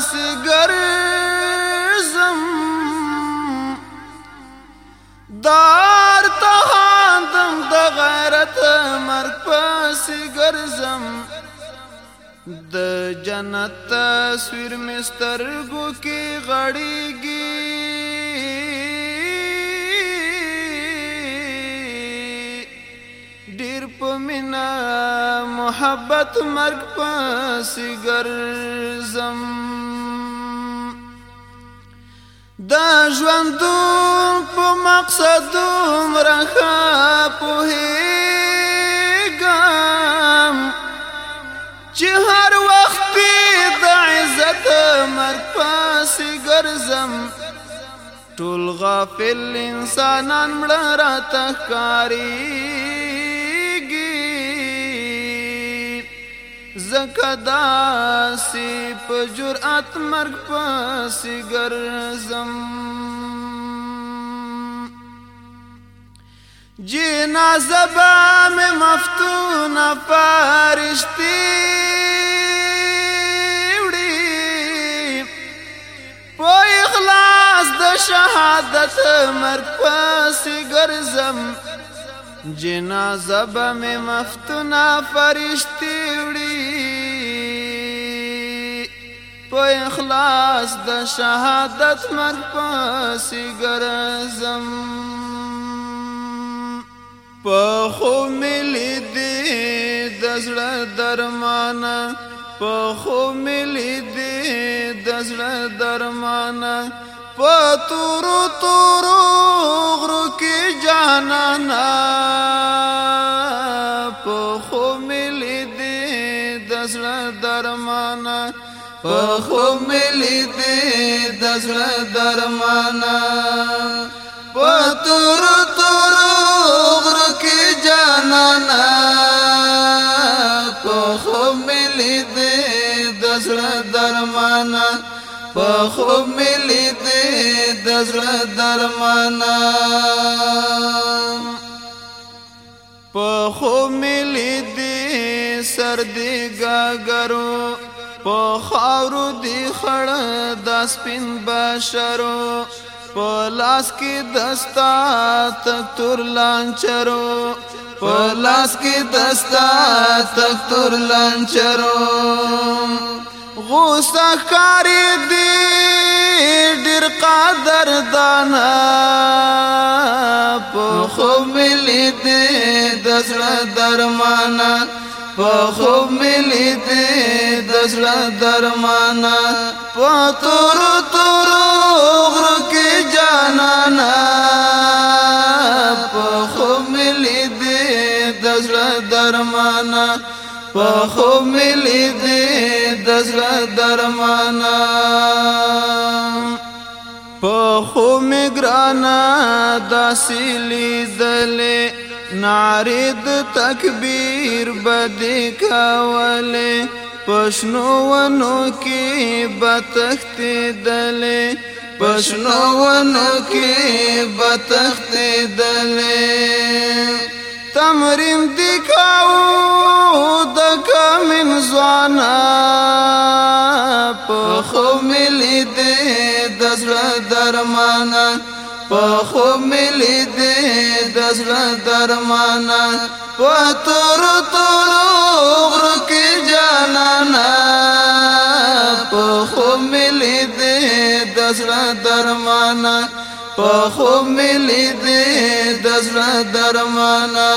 پاسی گرزم دار تهاندم د غیرت مرگ پاسی گرزم د جنت تصویر مسترگو کی غړیږي ډیر په مینا محبت مرگ پاسی گرزم دا ژوندون په مقصد مرخه پوهیږم چې هر وخت د عزت مرگ پاسی گرزم ټول غافل انسانان مړه راته ښکاریږي زکه داسې په جرأت مرگ پاسی گرزم جنازه به مې مفتونه فرشتي شهادت مرگ پاسی گرزم جنازه به می مفتونه فرشتی وړي په اخلاص د شهادت مرگ پاسی گرزم په خو ملي دی د زړه درمانه په خو ملي دی د زړه درمانه پتورو تورو غرو کی جانانا پخو ملی دی دزړه درمانا پخو ملی دی دزړه درمانا پتورو تورو غرو کی جانانا پخو ملی دی دزړه درمانا پخو ملی دی دزړه درمانا پخو ملی دی سردی گاگرو په خاورو دی خړ د سپین بشرو په لاس کې دستا تکتور لانچرو په لاس کې دستا تکتور لانچرو غوسه کاری دی ډیر قدر دانا په خو ملي دی د زړه درمانا په خو ملي دی د زړه درمانا په تورو تورو غرو کې جانانا په خو ملي دی د زړه درمانا پخو ملی دی دزړه درمانا پخو مګرانا داسې لیدلې نعرې د تکبیر بدې کولې پښنو ونو کې بتښتېدلې پښنو ونو کې بتښتېدلې تمرین دی کاو د کمن ځوانا پخو ملی دی د زړه درمانا پخو ملی دی د زړه درمانا په تورو تورو غرو کې جانانا پخو ملی دی د زړه درمانا پخو ملی دی د زړه درمانا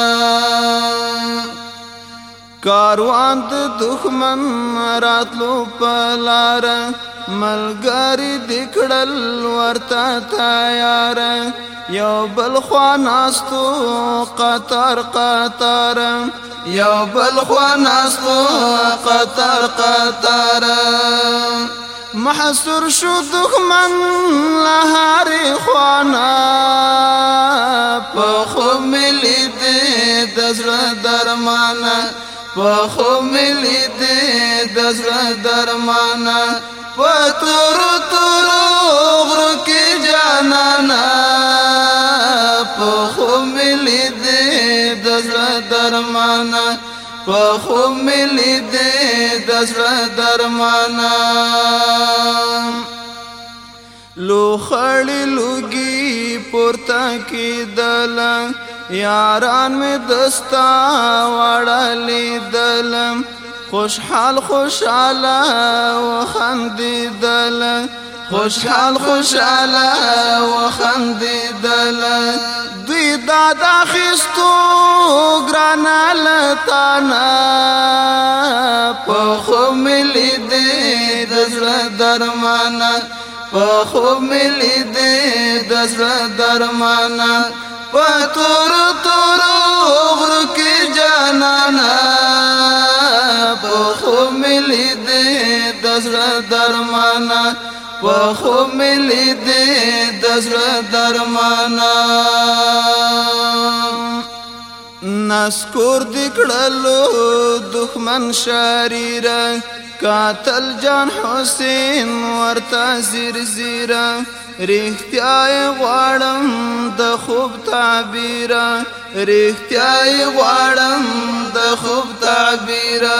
کاروان د دښمن راتلو پلار ملګری دکړل ورته تیار یو بل خوا ناستو قطار قطار یو بل خوا ناستو قطار قطار محصور شو دښمن لهاري خوانا پخو ملی دی د زړه درمانا پخو ملی دی د زړه درمانا په تورو تورو غرو کې جانانا پخو ملی دی د زړه درمانا په خوب مې لیدې د زړه درمانا لوخړې لوګي پورته کېدل یاران مې دستا واړه لیدل خوشحال خوشاله وخندېدل خوشحال خوشاله وخندېدل دوی داد اخیستو ګرانه له تانه په خوب مې لیدې د زړه درمانا په خوب مې لیدې د زړه درمانا په تورو تورو غرو کې جانانا په خوب مې لیدې د زړه درمانا په خوب مې لیدې د زړه درمانا نسکور د کړلو دښمن شریره قاتل جان حسین ورته زیر زیره رښتیا یې غواړم د خوب تعبیره رښتیا یې غواړم د خوب تعبیره